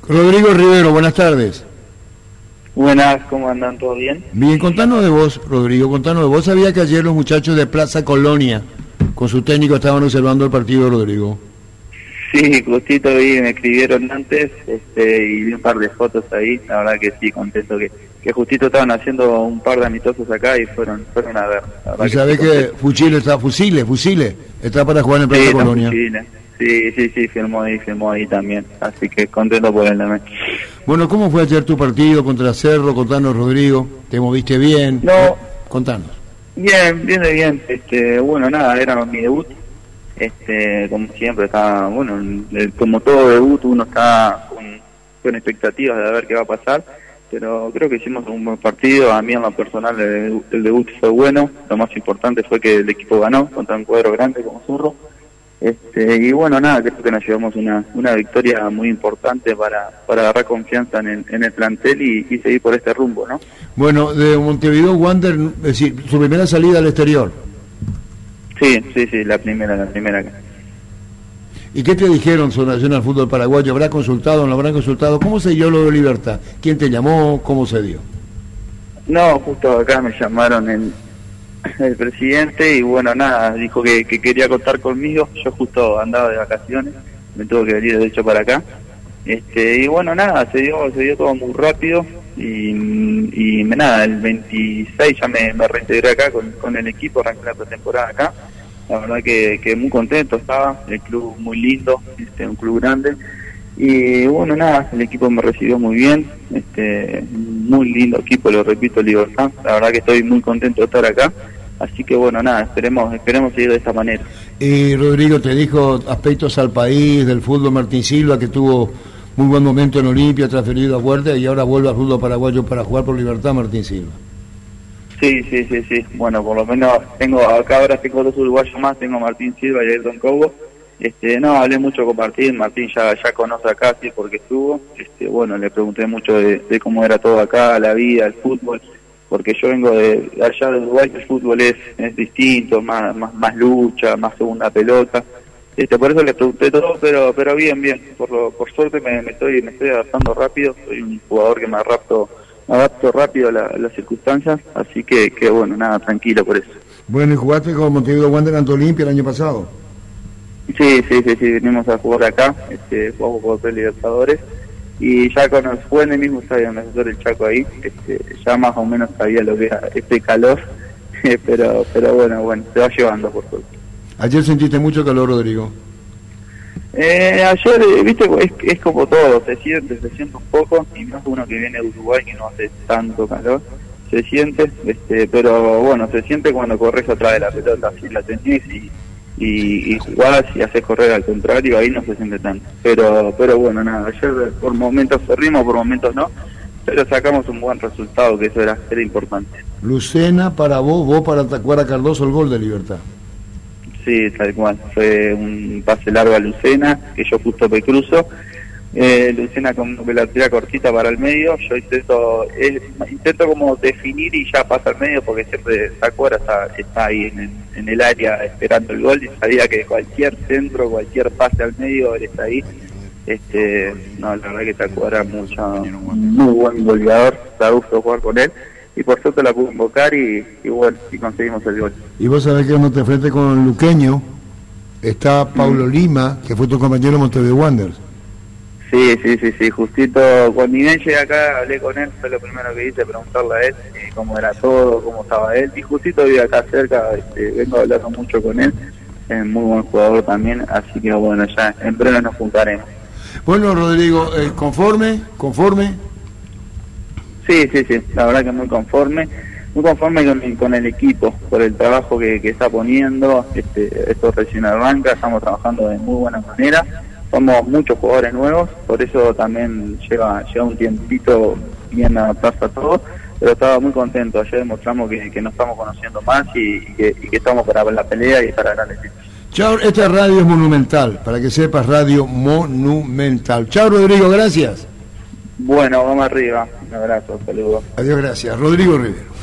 Rodrigo Rivero, buenas tardes. Buenas, ¿cómo andan? ¿Todo bien? Bien, contanos de vos, Rodrigo, contanos de vos. ¿Sabías que ayer los muchachos de Plaza Colonia, con su técnico, estaban observando el partido, Rodrigo? Sí, justito vi, me escribieron antes y vi un par de fotos ahí. La verdad que sí, contento que justito estaban haciendo un par de amistosos acá y fueron a ver. Y sabés que Fusile está para jugar en Plaza Colonia. Sí, firmó ahí también. Así que contento por él también. Bueno, ¿cómo fue ayer tu partido contra Cerro? Contanos, Rodrigo. ¿Te moviste bien? No. Contanos. Bien. Bueno, nada, era mi debut. Como siempre, está, bueno, como todo debut, uno está con expectativas de ver qué va a pasar, pero creo que hicimos un buen partido. A mí en lo personal el debut fue bueno. Lo más importante fue que el equipo ganó contra un cuadro grande como Cerro. Y bueno, nada, creo que nos llevamos una victoria muy importante para agarrar confianza en el plantel y seguir por este rumbo, ¿no? Bueno, de Montevideo Wander, es decir, su primera salida al exterior. Sí, la primera. ¿Y qué te dijeron sobre Nacional Fútbol Paraguayo? ¿Habrá consultado, no lo habrán consultado? ¿Cómo se dio lo de Libertad? ¿Quién te llamó? ¿Cómo se dio? No, justo acá me llamaron el presidente y bueno, nada, dijo que quería contar conmigo. Yo justo andaba de vacaciones, me tuve que venir de hecho para acá. Y bueno, nada, se dio todo muy rápido y nada, el 26 ya me reintegré acá con el equipo, arranqué la pretemporada acá. La verdad que muy contento estaba, el club muy lindo, un club grande. Y bueno, nada, el equipo me recibió muy bien, muy lindo equipo, lo repito, Libertad. La verdad que estoy muy contento de estar acá. Así que bueno, nada, esperemos seguir de esta manera. Y Rodrigo, te dijo aspectos al país, del fútbol Martín Silva, que tuvo muy buen momento en Olimpia, transferido a Huerta y ahora vuelve al fútbol paraguayo para jugar por Libertad, Martín Silva. Sí. Bueno, por lo menos ahora tengo dos uruguayos más, tengo Martín Silva y Ayrton Cobo. No, hablé mucho con Martín ya conoce acá, sí, porque estuvo. Bueno, le pregunté mucho de cómo era todo acá, la vida, el fútbol, porque yo vengo de allá de Uruguay, el fútbol es distinto, más lucha, más segunda pelota. Por eso le pregunté todo, pero bien. Por suerte me estoy adaptando rápido, soy un jugador que me adapto rápido a las circunstancias, así que bueno, nada, tranquilo por eso. Bueno, ¿y jugaste con Montevideo Wander ante Olimpia el año pasado? Sí, venimos a jugar acá, jugamos por Libertadores, y ya fue en el mismo estadio donde se el Chaco ahí, ya más o menos sabía lo que era este calor, pero bueno, se va llevando por suerte. ¿Ayer sentiste mucho calor, Rodrigo? Ayer, viste, es como todo, se siente un poco, y más uno que viene de Uruguay que no hace tanto calor, se siente, pero bueno, se siente cuando corres atrás de la pelota, si la tenés y jugás y haces correr al contrario, ahí no se siente tanto. Pero bueno, nada, ayer por momentos corrimos, por momentos no, pero sacamos un buen resultado, que eso era importante. Lucena para vos para tacuar a Cardoso el gol de Libertad. Sí, tal cual, fue un pase largo a Lucena, que yo justo me cruzo. Lucena con la tira cortita para el medio, yo intento como definir y ya pasa al medio, porque siempre Tacuara está ahí en el área esperando el gol, y sabía que cualquier centro, cualquier pase al medio, él está ahí. No, la verdad que Tacuara muy buen goleador, da gusto jugar con él, y por suerte la pude invocar y bueno, y conseguimos el gol. Y vos sabés que cuando te enfrentes con el luqueño está Paulo Lima, que fue tu compañero en Montevideo Wanderers. Sí, justito, cuando Inés llegué acá, hablé con él, fue lo primero que hice, preguntarle a él cómo era todo, cómo estaba él, y justito vive acá cerca, vengo hablando mucho con él, es muy buen jugador también, así que bueno, ya en breve nos juntaremos. Bueno, Rodrigo, ¿conforme? Sí, la verdad que muy conforme con el equipo, por el trabajo que está poniendo, esto recién arranca, estamos trabajando de muy buena manera. Somos muchos jugadores nuevos, por eso también lleva un tiempito bien adaptarse a todo, pero estaba muy contento. Ayer demostramos que nos estamos conociendo más y que estamos para la pelea y para grandes títulos. Chao, esta radio es Monumental, para que sepas, radio Monumental. Chao, Rodrigo, gracias. Bueno, vamos arriba, un abrazo, saludos. Adiós, gracias. Rodrigo Rivero.